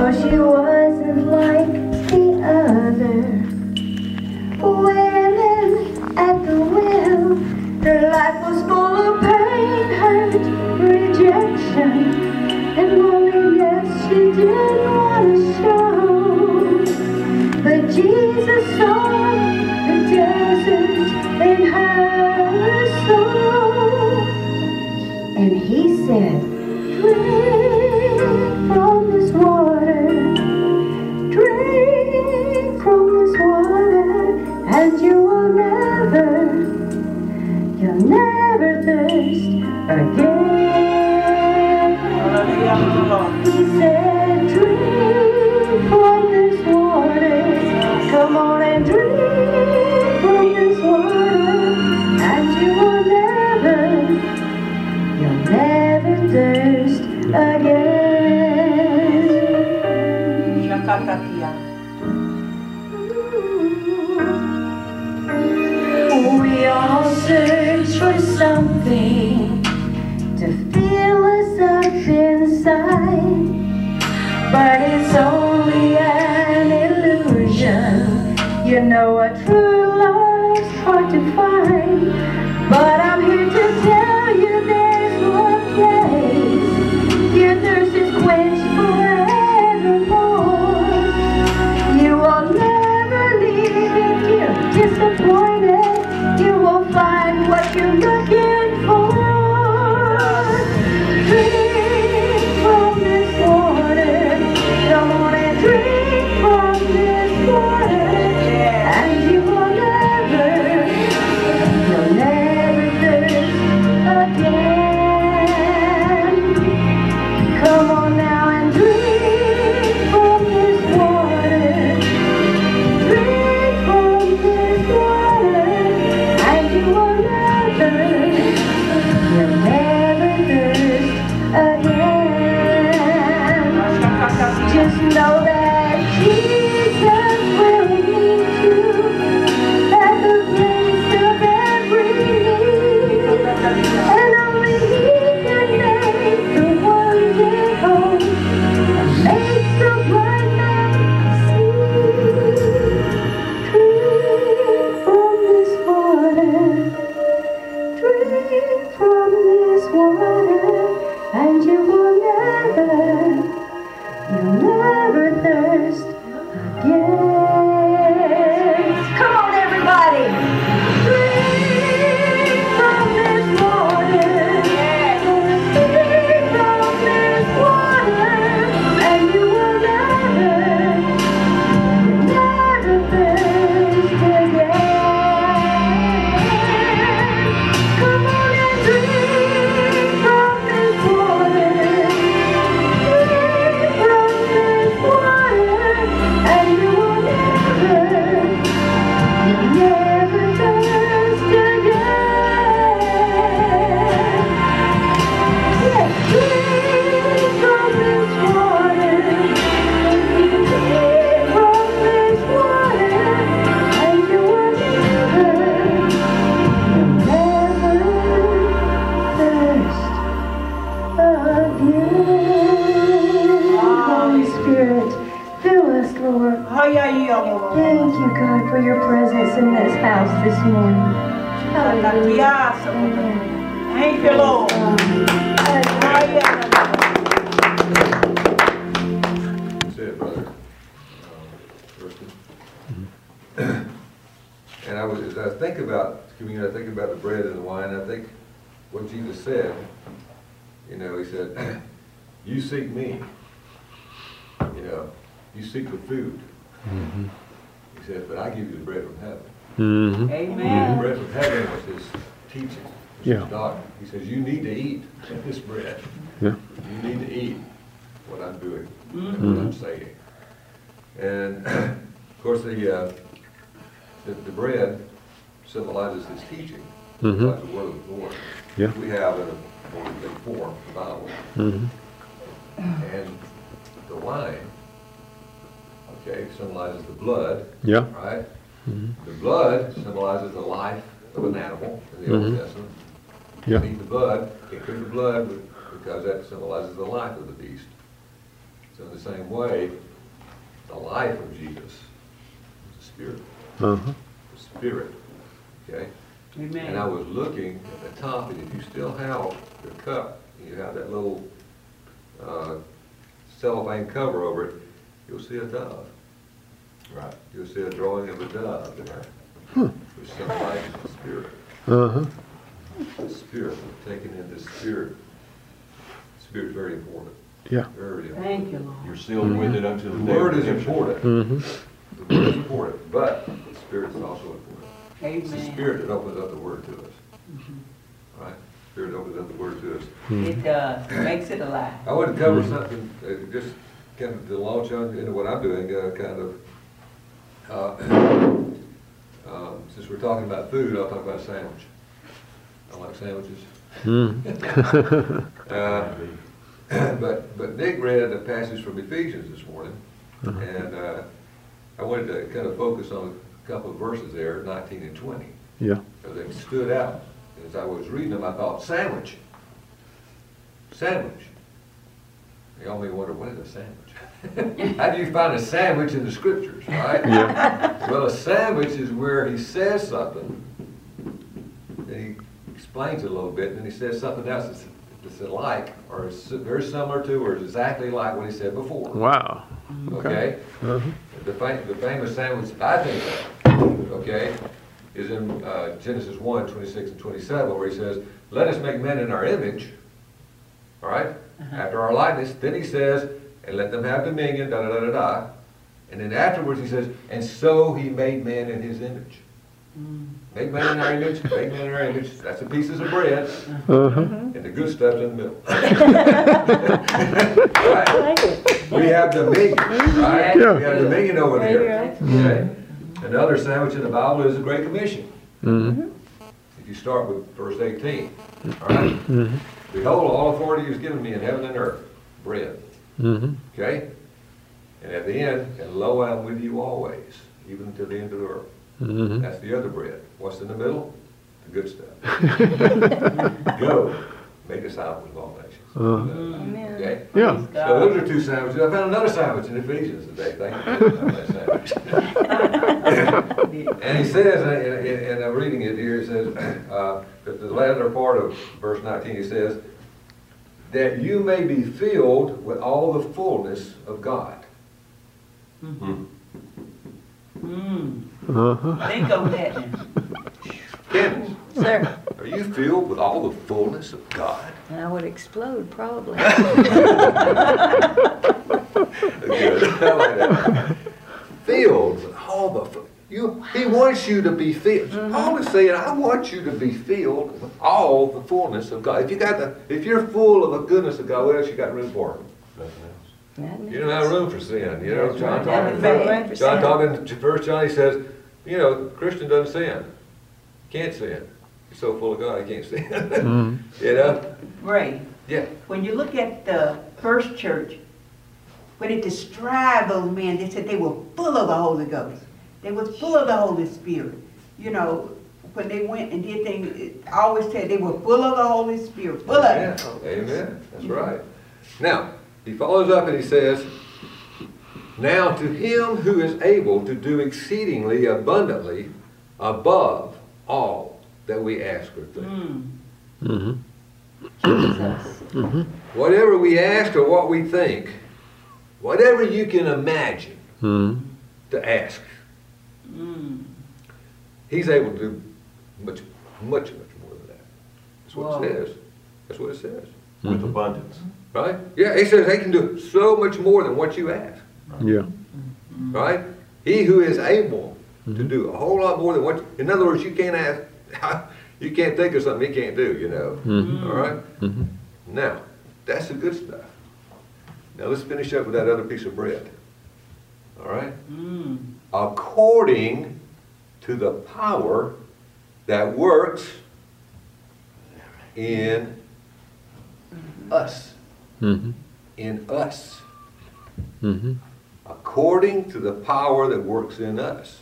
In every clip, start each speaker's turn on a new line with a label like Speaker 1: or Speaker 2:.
Speaker 1: Oh, she wasn't like the other women at the well. Her life was full of pain, hurt, rejection, and loneliness she didn't want to show. But Jesus saw the desert in her soul, and he said, drink from this water, drink from this water, and you'll never thirst again. He said, drink from this water, come on and drink from this water, and you'll never thirst again. We all search for something to fill us up inside, but it's only an illusion. You know a true love's hard to find, but I'm here to tell you there's one place your thirst is quenched forevermore. You will never leave if you're disappointed. You will find what you're looking for. Drink from this water, come on and drink from this water, and you will never thirst again. Come on now and drink from this water, drink from this water, and you will never thirst again. Just know that Jesus will meet you at the place of every need, and only He can make the wonder whole and make the blind man see. Drink from this water, drink from this water, and you will never thirst again. Come on, everybody! Drink from this water, drink from this water, and you will never thirst again. Come on and drink from this water, drink from this water, and you will never thirst again. Yes, drink from this water, drink from this water, and you will never thirst again. Holy Spirit, fill us, Lord. Thank you, God, for your presence in this house this morning. Hallelujah.
Speaker 2: Thank you, Lord.
Speaker 3: That's it, brother. Thurston. And as I think about communion, I think about the bread and the wine. I think what Jesus said. You know, he said, "You seek me. You know, you seek the food."
Speaker 4: Mm-hmm.
Speaker 3: He said, "But I give you the bread from heaven."
Speaker 4: Mm-hmm.
Speaker 2: Amen.
Speaker 3: The bread from heaven was his teaching, was
Speaker 4: Yeah.
Speaker 3: his doctrine. He says, "You need to eat this bread.
Speaker 4: Yeah.
Speaker 3: You need to eat what I'm doing,
Speaker 2: Mm-hmm.
Speaker 3: what I'm saying." And of course, the bread symbolizes his teaching,
Speaker 4: Mm-hmm.
Speaker 3: like the word of the Lord.
Speaker 4: Yeah.
Speaker 3: We have in a more big form, the Bible,
Speaker 4: Mm-hmm.
Speaker 3: and the wine. Okay, symbolizes the blood.
Speaker 4: Yeah.
Speaker 3: Right.
Speaker 4: Mm-hmm.
Speaker 3: The blood symbolizes the life of an animal in the Old
Speaker 4: Mhm.
Speaker 3: Testament.
Speaker 4: Yeah.
Speaker 3: Eat the blood, can't drink the blood because that symbolizes the life of the beast. So in the same way, the life of Jesus is the Spirit.
Speaker 4: Uh-huh.
Speaker 3: The Spirit. Okay?
Speaker 2: Amen.
Speaker 3: And I was looking at the top, and if you still have the cup, you have that little cellophane cover over it, you'll see a dove.
Speaker 5: Right.
Speaker 3: You'll see a drawing of a dove there, which symbolizes the Spirit.
Speaker 4: Uh-huh.
Speaker 3: The Spirit, taking in the Spirit. Spirit's very important.
Speaker 4: Yeah.
Speaker 3: Very important.
Speaker 2: Thank you, Lord.
Speaker 5: You're sealed with it unto the
Speaker 3: The
Speaker 5: day of
Speaker 3: Word is
Speaker 5: redemption.
Speaker 3: important.
Speaker 4: Mm-hmm.
Speaker 3: The Word is important, but the Spirit is also important. It's the
Speaker 2: Amen.
Speaker 3: Spirit that opens up the Word to us. Right? The Spirit opens up the Word to us.
Speaker 2: It does. Makes it alive.
Speaker 3: I want to cover something, just kind of to launch on into what I'm doing, since we're talking about food, I'll talk about a sandwich. I like sandwiches. But Nick read a passage from Ephesians this morning, and I wanted to kind of focus on a couple of verses there, 19 and 20.
Speaker 4: Yeah.
Speaker 3: Because they stood out. As I was reading them, I thought, sandwich. Sandwich. Y'all may wonder, what is a sandwich? How do you find a sandwich in the scriptures, right?
Speaker 4: Yeah.
Speaker 3: Well, a sandwich is where he says something, and he explains it a little bit, and then he says something else that's alike, or is very similar to, or is exactly like what he said before.
Speaker 4: Wow.
Speaker 3: Okay?
Speaker 4: Uh-huh.
Speaker 3: The famous sandwich I think of, okay, is in Genesis 1, 26 and 27, where he says, let us make men in our image, all right, after our likeness. Then he says, and let them have dominion, da-da-da-da-da. And then afterwards he says, and so he made man in his image. Make man in our image, make man in our image. That's the pieces of bread,
Speaker 4: Uh-huh.
Speaker 3: and the good stuff's in the middle. Right? We have dominion, right?
Speaker 4: Yeah.
Speaker 3: We have dominion over there.
Speaker 2: There
Speaker 3: Okay? Another sandwich in the Bible is the Great Commission.
Speaker 4: Mm-hmm.
Speaker 3: If you start with verse 18, all right?
Speaker 4: Mm-hmm.
Speaker 3: Behold, all authority is given me in heaven and earth, bread.
Speaker 4: Mm-hmm.
Speaker 3: Okay? And at the end, and lo, I'm with you always, even to the end of the earth.
Speaker 4: Mm-hmm.
Speaker 3: That's the other bread. What's in the middle? The good stuff. Go, make disciples of all nations.
Speaker 4: Uh-huh.
Speaker 3: Okay?
Speaker 4: Yeah.
Speaker 2: Praise
Speaker 3: So
Speaker 2: God.
Speaker 3: those are two sandwiches. I found another sandwich in Ephesians today. Thank you for that sandwich. And he says, and I'm reading it here, it says, that the latter part of verse 19, he says, that you may be filled with all the fullness of God.
Speaker 4: Uh-huh.
Speaker 2: Think of that now.
Speaker 3: Candace,
Speaker 1: Sir,
Speaker 3: are you filled with all the fullness of God?
Speaker 1: I would explode probably.
Speaker 3: Good. I like that. Filled with all the he wants you to be filled. Paul is saying, I want you to be filled with all the fullness of God. If you're full of the goodness of God, what else you got room for?
Speaker 5: Nothing else.
Speaker 3: You don't have room for sin. You know, John
Speaker 2: That's
Speaker 3: talking,
Speaker 2: right.
Speaker 3: John talking in 1 John, he says, you know, Christian doesn't sin. Can't sin. He's so full of God, he can't sin.
Speaker 4: Mm-hmm.
Speaker 3: You know?
Speaker 2: Ray,
Speaker 3: Yeah.
Speaker 2: when you look at the first church, when it described those men, they said they were full of the Holy Ghost. They were full of the Holy Spirit. You know, when they went and did things, I always said they were full of the Holy Spirit, full of
Speaker 3: Amen.
Speaker 2: it.
Speaker 3: Amen. That's right. Now, he follows up and he says, now to him who is able to do exceedingly abundantly above all that we ask or think.
Speaker 4: Mm-hmm.
Speaker 1: Jesus.
Speaker 3: Whatever we ask or what we think, whatever you can imagine
Speaker 4: Mm-hmm.
Speaker 3: to ask, he's able to do much, much, much more than that. That's what
Speaker 2: Whoa.
Speaker 3: it says. That's what it says.
Speaker 5: With abundance.
Speaker 3: Right? Yeah, he says he can do so much more than what you ask.
Speaker 4: Yeah.
Speaker 3: Right? He who is able to do a whole lot more than what, in other words, you can't ask, you can't think of something he can't do, you know.
Speaker 4: Mm-hmm.
Speaker 3: All right?
Speaker 4: Mm-hmm.
Speaker 3: Now, that's the good stuff. Now let's finish up with that other piece of bread. All right? According to the power that works in us.
Speaker 4: Mm-hmm.
Speaker 3: In us.
Speaker 4: Mm-hmm.
Speaker 3: According to the power that works in us.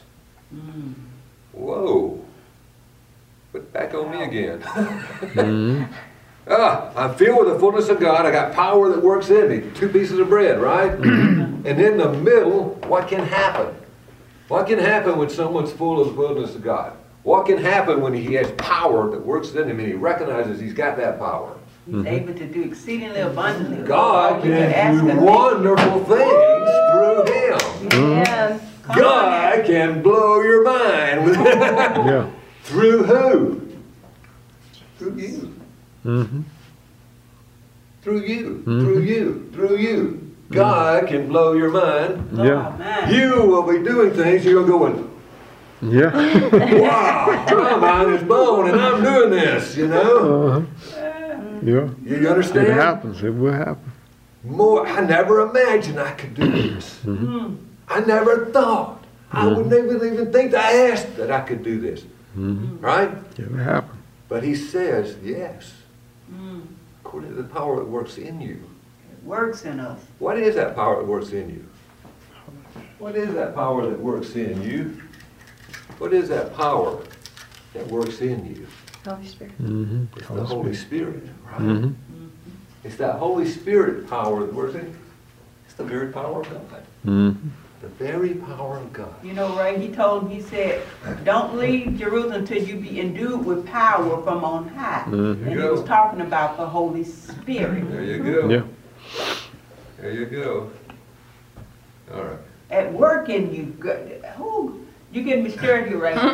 Speaker 3: Whoa. Put back on me again.
Speaker 4: Mm-hmm.
Speaker 3: I'm filled with the fullness of God. I got power that works in me. 2 pieces of bread, right? And in the middle, what can happen? What can happen when someone's full of the fullness of God? What can happen when he has power that works in him and he recognizes he's got that power?
Speaker 2: He's able to do exceedingly abundantly.
Speaker 3: God
Speaker 2: We can ask
Speaker 3: can do
Speaker 2: him.
Speaker 3: wonderful things through him.
Speaker 1: Yes.
Speaker 2: Come on
Speaker 3: God
Speaker 2: now.
Speaker 3: can blow your mind.
Speaker 4: Yeah.
Speaker 3: Through who? Through you.
Speaker 4: Mm-hmm.
Speaker 3: Through you. Through you. Through you. God can blow your mind.
Speaker 4: Yeah.
Speaker 2: Oh, man.
Speaker 3: You will be doing things you're going,
Speaker 4: Yeah.
Speaker 3: wow, my mind is blown and I'm doing this, you know?
Speaker 4: Uh-huh. Yeah.
Speaker 3: You
Speaker 4: It
Speaker 3: understand?
Speaker 4: happens. It will happen.
Speaker 3: More, I never imagined I could do this. I never thought. I wouldn't even think to ask that I could do this. Right?
Speaker 4: It will happen.
Speaker 3: But he says, yes. According to the power that works in you.
Speaker 2: It works in us.
Speaker 3: What is that power that works in you? What is that power that works in you? What is that power that works in you?
Speaker 1: Holy Spirit.
Speaker 4: Mm-hmm.
Speaker 3: It's the Holy Spirit, right?
Speaker 4: Mm-hmm.
Speaker 3: It's that Holy Spirit power that works in you. It's the very power of God.
Speaker 4: Mm-hmm.
Speaker 3: The very power of God.
Speaker 2: You know, Ray, he told him, he said, don't leave Jerusalem until you be endued with power from on high.
Speaker 4: Mhm.
Speaker 2: And he was talking about the Holy Spirit.
Speaker 3: There you go.
Speaker 4: Yeah.
Speaker 3: There you go. All right.
Speaker 2: At work in you. Who? You getting me stirred here, Ray.
Speaker 3: I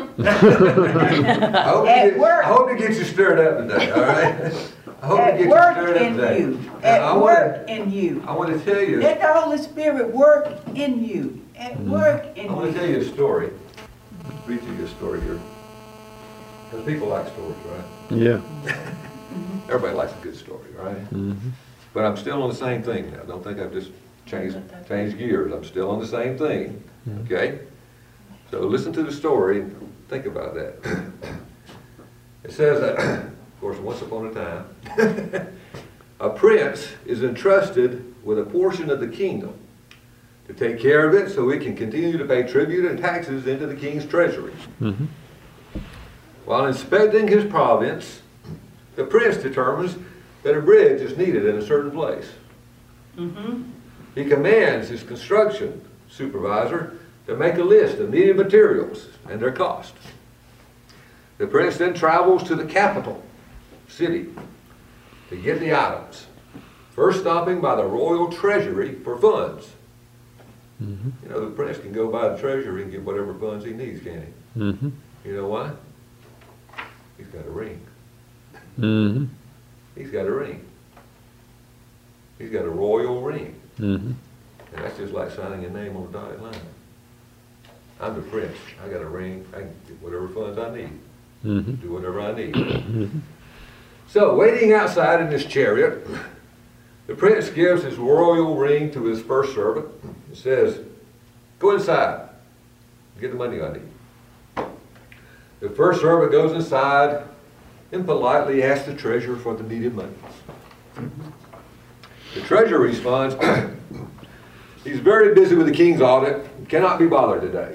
Speaker 3: hope
Speaker 2: At
Speaker 3: to
Speaker 2: work.
Speaker 3: I hope to get you stirred up today, all right? I hope to
Speaker 2: At
Speaker 3: get you
Speaker 2: work
Speaker 3: stirred up
Speaker 2: in
Speaker 3: today.
Speaker 2: you.
Speaker 3: And I
Speaker 2: At
Speaker 3: wanna-
Speaker 2: work in you.
Speaker 3: I want to tell you,
Speaker 2: Let the Holy Spirit work in you. At work in
Speaker 3: I want to
Speaker 2: you.
Speaker 3: tell you a story. Read you a story here. Because people like stories, right?
Speaker 4: Yeah.
Speaker 3: Everybody likes a good story, right?
Speaker 4: Mm-hmm.
Speaker 3: But I'm still on the same thing now. Don't think I've just changed gears. I'm still on the same thing, okay? So listen to the story and think about that. It says that, of course, once upon a time, a prince is entrusted with a portion of the kingdom to take care of it so he can continue to pay tribute and taxes into the king's treasury.
Speaker 4: Mm-hmm.
Speaker 3: While inspecting his province, the prince determines that a bridge is needed in a certain place. He commands his construction supervisor to make a list of needed materials and their cost. The prince then travels to the capital city to get the items, first stopping by the royal treasury for funds.
Speaker 4: Mm-hmm.
Speaker 3: You know, the prince can go by the treasury and get whatever funds he needs, can't he?
Speaker 4: Mm-hmm.
Speaker 3: You know why? He's got a ring.
Speaker 4: Mm-hmm.
Speaker 3: He's got a ring. He's got a royal ring.
Speaker 4: Mm-hmm.
Speaker 3: And that's just like signing your name on a dotted line. I'm the prince. I got a ring. I can get whatever funds I need.
Speaker 4: Mm-hmm.
Speaker 3: Do whatever I need. So, waiting outside in his chariot, the prince gives his royal ring to his first servant and says, go inside. Get the money I need. The first servant goes inside and politely asks the treasurer for the needed money. The treasurer responds, he's very busy with the king's audit and cannot be bothered today.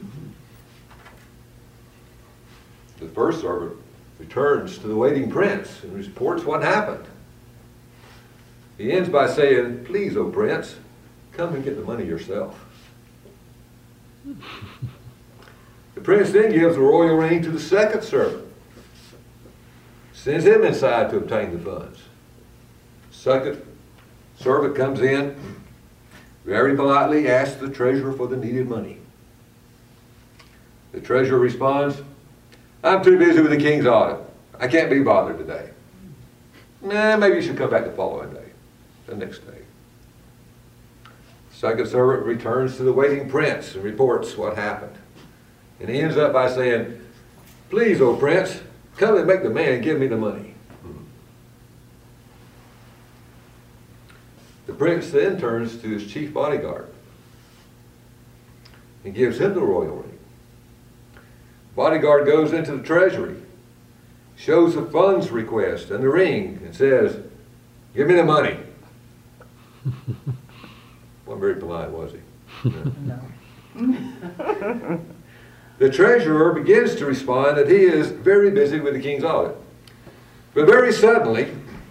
Speaker 3: The first servant returns to the waiting prince and reports what happened. He ends by saying, please, O prince, come and get the money yourself. The prince then gives the royal ring to the second servant, sends him inside to obtain the funds. Second servant comes in, very politely asks the treasurer for the needed money. The treasurer responds, I'm too busy with the king's audit. I can't be bothered today. Nah, maybe you should come back the following day, the next day. Second servant returns to the waiting prince and reports what happened. And he ends up by saying, please, O prince, come and make the man give me the money. The prince then turns to his chief bodyguard and gives him the royal ring. Bodyguard goes into the treasury, shows the funds request and the ring, and says, give me the money. Wasn't very polite, was he? No. The treasurer begins to respond that he is very busy with the king's audit. But very suddenly,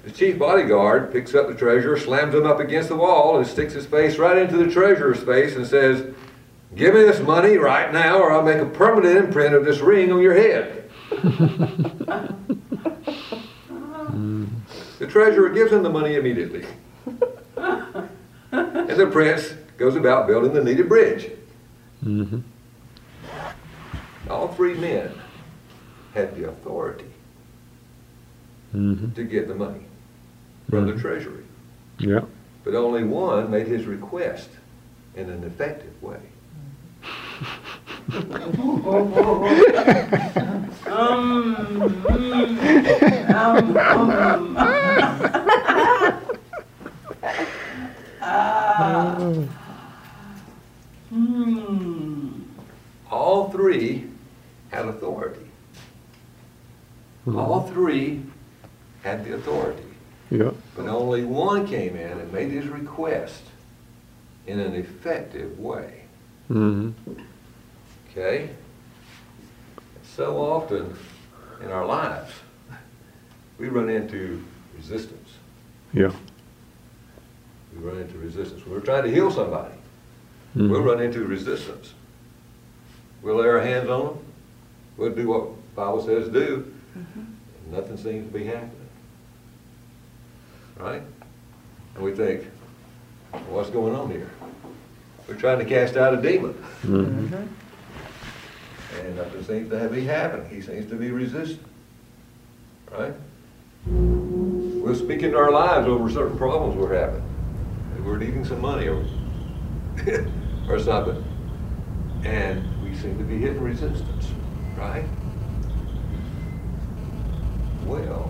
Speaker 3: The chief bodyguard picks up the treasure, slams him up against the wall, and sticks his face right into the treasurer's face and says, "Give me this money right now, or I'll make a permanent imprint of this ring on your head." The treasurer gives him the money immediately. And the prince goes about building the needed bridge.
Speaker 4: Mm-hmm.
Speaker 3: All three men had the authority
Speaker 4: Mm-hmm.
Speaker 3: to get the money from the treasury.
Speaker 4: Yeah.
Speaker 3: But only one made his request in an effective way. All three had authority. All three had the authority.
Speaker 4: Yeah.
Speaker 3: But only one came in and made his request in an effective way.
Speaker 4: Mm-hmm.
Speaker 3: Okay? So often in our lives, we run into resistance.
Speaker 4: Yeah.
Speaker 3: We run into resistance. When we're trying to heal somebody, we'll run into resistance. We'll lay our hands on them. We'll do what the Bible says do. And nothing seems to be happening. Right? And we think, well, what's going on here? We're trying to cast out a demon.
Speaker 4: Mm-hmm.
Speaker 3: And nothing seems to be happening. He seems to be resistant. Right? We'll speak into our lives over certain problems we're having. We're needing some money or, or something. And we seem to be hitting resistance. Right? Well,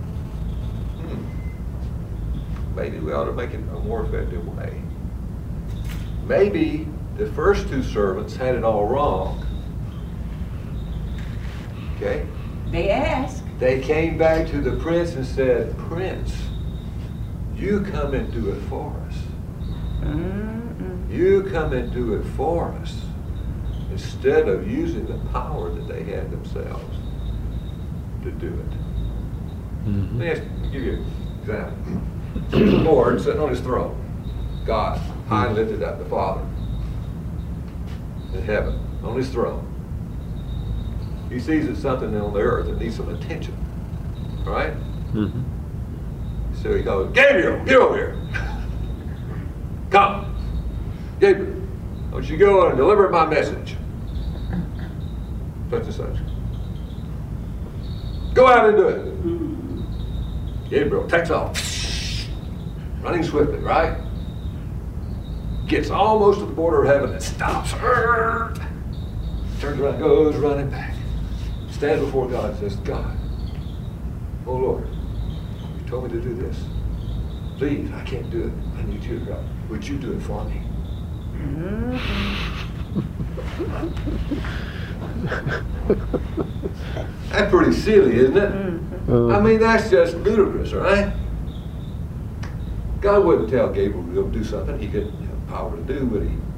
Speaker 3: maybe we ought to make it a more effective way. Maybe the first two servants had it all wrong. Okay?
Speaker 2: They asked.
Speaker 3: They came back to the prince and said, "Prince, you come and do it for us. You come and do it for us." Instead of using the power that they had themselves to do it.
Speaker 4: Mm-hmm.
Speaker 3: Let me give you an example. The Lord sitting on his throne, God, high and lifted up, the Father in heaven, on his throne. He sees that something on the earth that needs some attention, right?
Speaker 4: Mm-hmm.
Speaker 3: So he goes, "Gabriel, get over here. Come. Gabriel, I want you to go and deliver my message. Such and such. Go out and do it." Gabriel takes off, running swiftly, right? Gets almost to the border of heaven and stops. Turns around, goes running back. Stands before God and says, "God, oh Lord, you told me to do this. Please, I can't do it. I need you to go. Would you do it for me?" That's pretty silly, isn't it? I mean, that's just ludicrous, right? God wouldn't tell Gabriel to go do something he didn't have power to do, would he?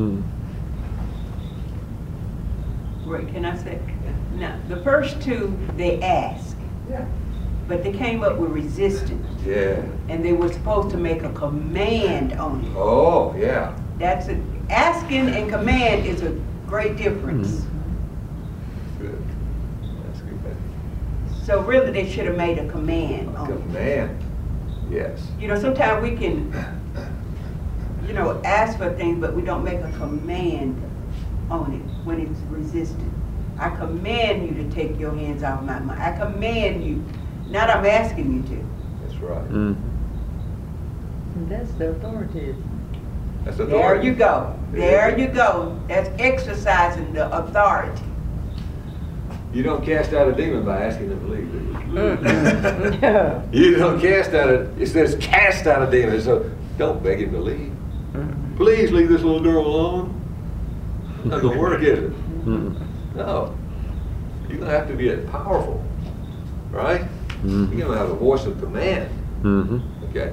Speaker 2: Wait, can I say? Now, the first two, they asked.
Speaker 3: Yeah.
Speaker 2: But they came up with resistance.
Speaker 3: Yeah.
Speaker 2: And they were supposed to make a command on it.
Speaker 3: Oh, yeah.
Speaker 2: That's it. Asking and command is a great difference.
Speaker 3: Good. That's good.
Speaker 2: So really, they should have made a command on it.
Speaker 3: Command. Yes.
Speaker 2: You know, sometimes we can, you know, ask for things, but we don't make a command on it when it's resisted. I command you to take your hands off my money. I command you. Not I'm asking you to.
Speaker 3: That's right.
Speaker 1: That's the authority.
Speaker 3: That's
Speaker 2: There
Speaker 3: authority.
Speaker 2: you go. There you go. That's exercising the authority.
Speaker 3: You don't cast out a demon by asking them to leave, do you?
Speaker 1: No.
Speaker 3: You don't cast out a, it says cast out a demon, so don't beg him to leave. Please leave this little girl alone. It's not gonna work, is it? No. You're gonna have to be powerful, right? You're gonna have a voice of command. Okay?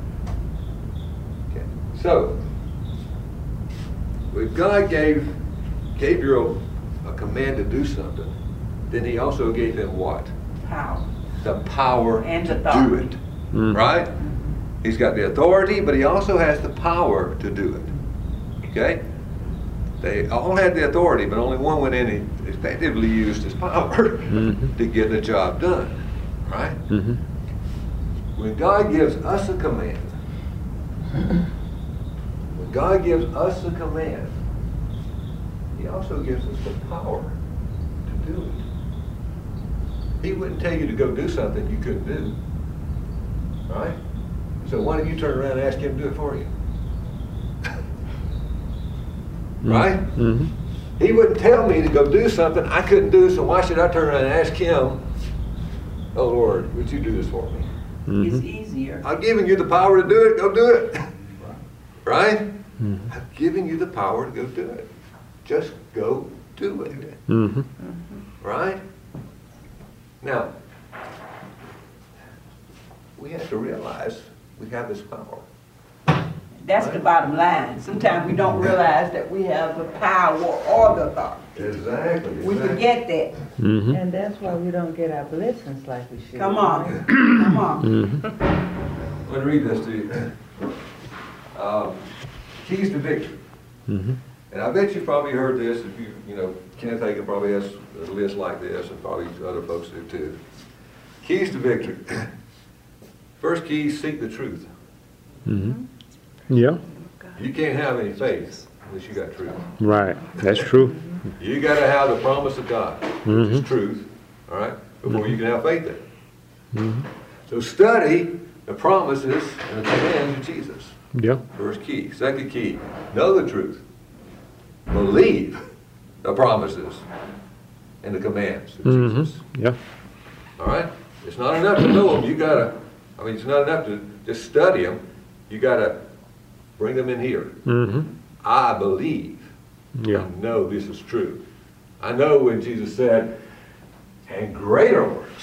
Speaker 3: Okay. So, when God gave Gabriel a command to do something, then he also gave him what?
Speaker 2: Power.
Speaker 3: The power
Speaker 2: And
Speaker 3: to do
Speaker 2: authority.
Speaker 3: it. right? He's got the authority, but he also has the power to do it. Okay? They all had the authority, but only one went in and effectively used his power to get the job done. Right? When God gives us a command, when God gives us a command, he also gives us the power to do it. He wouldn't tell you to go do something you couldn't do. Right? So why don't you turn around and ask him to do it for you? Right? He wouldn't tell me to go do something I couldn't do, so why should I turn around and ask him, oh Lord, would you do this for me?
Speaker 2: It's easier.
Speaker 3: I've given you the power to do it, go do it. Right? I've given you the power to go do it. Just go do it. Right? Now, we have to realize we have this power.
Speaker 2: That's the bottom line. Sometimes we don't realize that we have the power or the authority.
Speaker 3: Exactly.
Speaker 2: We forget that.
Speaker 6: And that's why we don't get our blessings like we should.
Speaker 2: Come on. Come on.
Speaker 3: Let me read this to you. Keys to victory. And I bet you probably heard this. If you know, Kenneth Hagin probably has a list like this, and probably other folks do too. Keys to victory. First key, seek the truth.
Speaker 4: Yeah,
Speaker 3: You can't have any faith unless you got truth.
Speaker 4: right. That's true.
Speaker 3: You got to have the promise of God, which is truth, all right, before you can have faith in it. So study the promises and the commands of Jesus.
Speaker 4: Yeah.
Speaker 3: First key. Second key, know the truth. Believe the promises and the commands of Jesus.
Speaker 4: Yeah.
Speaker 3: All right? It's not enough to know them. You got to, it's not enough to just study them. You got to bring them in here. I believe.
Speaker 4: Yeah.
Speaker 3: I know this is true. I know when Jesus said, and greater works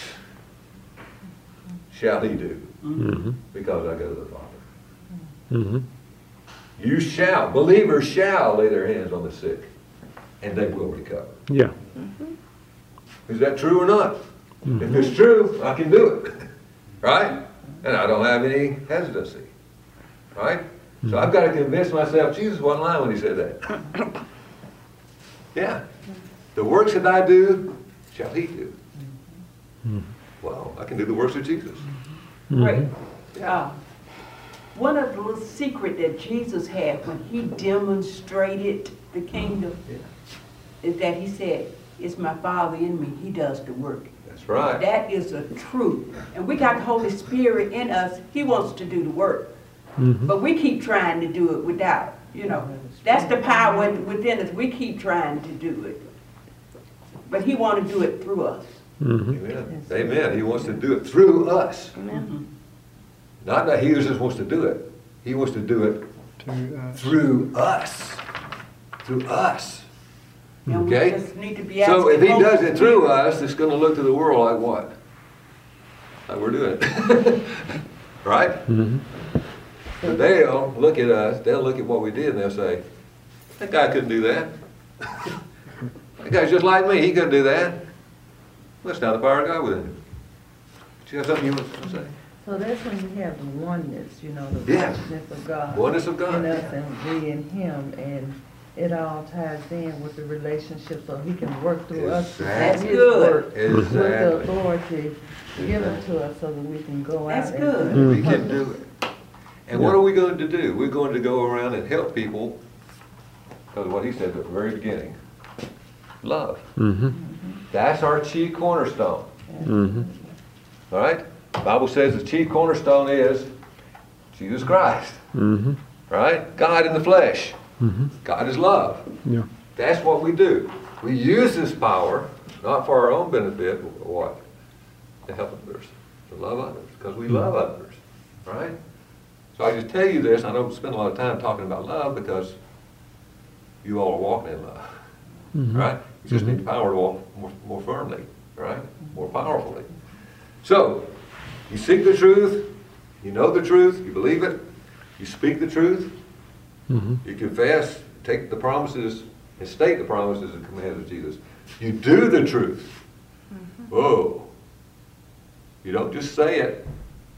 Speaker 3: shall he do, because I go to the Father. You shall, believers shall lay their hands on the sick, and they will recover.
Speaker 4: Yeah.
Speaker 3: Is that true or not? If it's true, I can do it. Right? And I don't have any hesitancy. Right? So I've got to convince myself Jesus wasn't lying when he said that. Yeah. The works that I do, shall he do. Well, I can do the works of Jesus.
Speaker 2: Great. One of the little secret that Jesus had when he demonstrated the kingdom is that he said, it's my Father in me. He does the work.
Speaker 3: That's right.
Speaker 2: That is a truth. And we got the Holy Spirit in us. He wants to do the work. But we keep trying to do it without, that's the power within us. We keep trying to do it. But he wants to do it through us.
Speaker 3: Amen. Amen. He wants to do it through us. Not that he just wants to do it. He wants to do it through us. Through us.
Speaker 2: And
Speaker 3: Okay?
Speaker 2: we just need to be
Speaker 3: So if he
Speaker 2: Holy
Speaker 3: does it through
Speaker 2: Spirit.
Speaker 3: us, it's going to look to the world like what? Like we're doing it. Right? But they'll look at us, they'll look at what we did, and they'll say, that guy couldn't do that. That guy's just like me, he couldn't do that. Well, it's not the power of God within him. Do you have something you want to say?
Speaker 6: So that's when you have the oneness, the
Speaker 3: Yeah.
Speaker 6: oneness of God.
Speaker 3: Oneness of God.
Speaker 6: In us and we in him, and it all ties in with the relationship so he can work through us. to do
Speaker 3: Exactly.
Speaker 6: his
Speaker 2: That's
Speaker 6: work
Speaker 3: good.
Speaker 6: With the
Speaker 3: Exactly.
Speaker 6: authority given to us so that we can go out
Speaker 2: That's
Speaker 6: and
Speaker 2: good.
Speaker 6: do
Speaker 3: We
Speaker 6: his
Speaker 3: can
Speaker 6: purpose.
Speaker 3: do it. And what are we going to do? We're going to go around and help people, because of what he said at the very beginning. Love. That's our chief cornerstone. All right? The Bible says the chief cornerstone is Jesus Christ. Right? God in the flesh. God is love.
Speaker 4: Yeah.
Speaker 3: That's what we do. We use this power, not for our own benefit, but what? To help others. To love others. Because we love others. Right? So I just tell you this, I don't spend a lot of time talking about love because you all are walking in love. Right? You just need the power to walk more firmly. Right? More powerfully. So, you seek the truth, you know the truth, you believe it, you speak the truth, you confess, take the promises, and state the promises and commands of Jesus. You do the truth. Whoa. You don't just say it,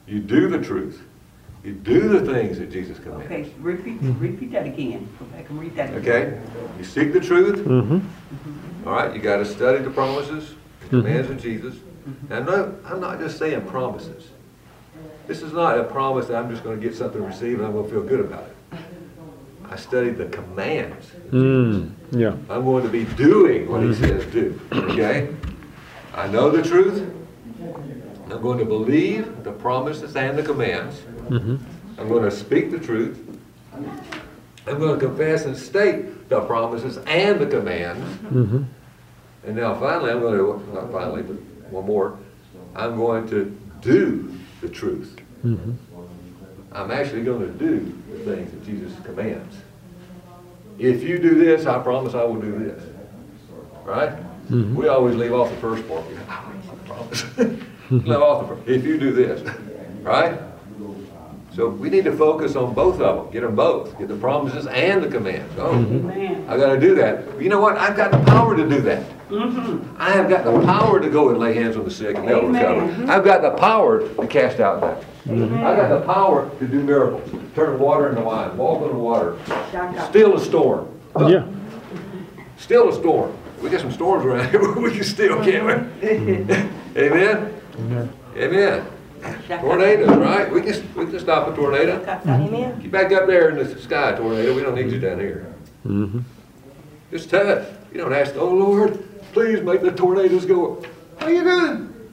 Speaker 3: You do the truth. You do the things that Jesus commands.
Speaker 2: Okay, repeat that again. Go back and read that again.
Speaker 3: Okay? You seek the truth.
Speaker 4: Mm-hmm.
Speaker 3: All right? You got to study the promises, the commands of Jesus. And no, I'm not just saying promises. This is not a promise that I'm just going to get something to receive and I'm going to feel good about it. I studied the commands.
Speaker 4: Yeah.
Speaker 3: I'm going to be doing what he says do. Okay? I know the truth. I'm going to believe the promises and the commands.
Speaker 4: Mm-hmm.
Speaker 3: I'm going to speak the truth. I'm going to confess and state the promises and the commands.
Speaker 4: Mm-hmm.
Speaker 3: And now finally, I'm going to, not finally, but one more, I'm going to do the truth.
Speaker 4: Mm-hmm.
Speaker 3: I'm actually going to do the things that Jesus commands. If you do this, I promise I will do this. Right?
Speaker 4: Mm-hmm.
Speaker 3: We always leave off the first part. I promise. Leave off the first. If you do this. Right? So we need to focus on both of them. Get them both. Get the promises and the commands. Oh,
Speaker 2: Amen.
Speaker 3: I got to do that. You know what? I've got the power to do that. I have got the power to go and lay hands on the sick and they'll
Speaker 2: Amen.
Speaker 3: recover. I've got the power to cast out demons. I've got the power to do miracles. Turn water into wine. Walk on the water. Still a storm.
Speaker 4: Yeah.
Speaker 3: Still a storm. We got some storms around here. We can still, can't we? Amen? Amen. Tornadoes, right? We can stop a tornado.
Speaker 2: Amen.
Speaker 3: Get back up there in the sky, tornado. We don't need you down here.
Speaker 4: Mm-hmm.
Speaker 3: Just tell it. You don't ask, oh Lord, please make the tornadoes go. How you doing?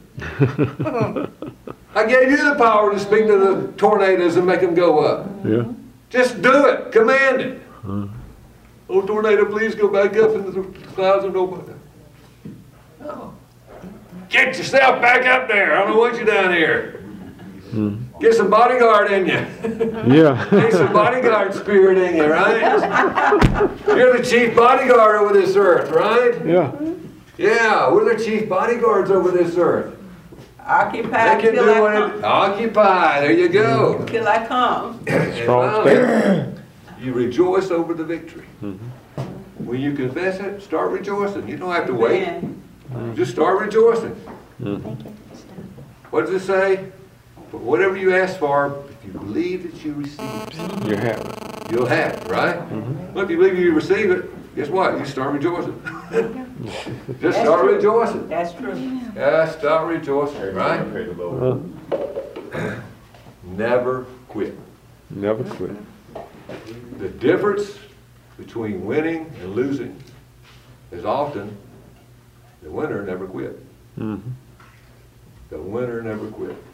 Speaker 3: I gave you the power to speak to the tornadoes and make them go up.
Speaker 4: Yeah.
Speaker 3: Just do it. Command it. Oh, tornado, please go back up into the clouds and open. No. Get yourself back up there. I don't want you down here. Get some bodyguard in you.
Speaker 4: Yeah.
Speaker 3: Get some bodyguard spirit in you, right? You're the chief bodyguard over this earth, right?
Speaker 4: Yeah.
Speaker 3: Yeah, we're the chief bodyguards over this earth.
Speaker 2: Occupy
Speaker 3: They can
Speaker 2: till
Speaker 3: do
Speaker 2: I
Speaker 3: what
Speaker 2: come.
Speaker 3: it, occupy. There you go.
Speaker 2: Till I come.
Speaker 3: And
Speaker 4: Strong
Speaker 3: finally, you rejoice over the victory. When you confess it, start rejoicing. You don't have to wait.
Speaker 2: Amen.
Speaker 3: Just start rejoicing. What does it say? But whatever you ask for, if you believe that you receive it,
Speaker 4: You have it.
Speaker 3: you'll have it, right? Well, if you believe you receive it, guess what? You start rejoicing. Just start rejoicing.
Speaker 2: That's true.
Speaker 3: Yeah, start rejoicing, right? Never quit.
Speaker 4: Never quit.
Speaker 3: The difference between winning and losing is often the winner never quit.
Speaker 4: Mm-hmm.
Speaker 3: The winner never quit.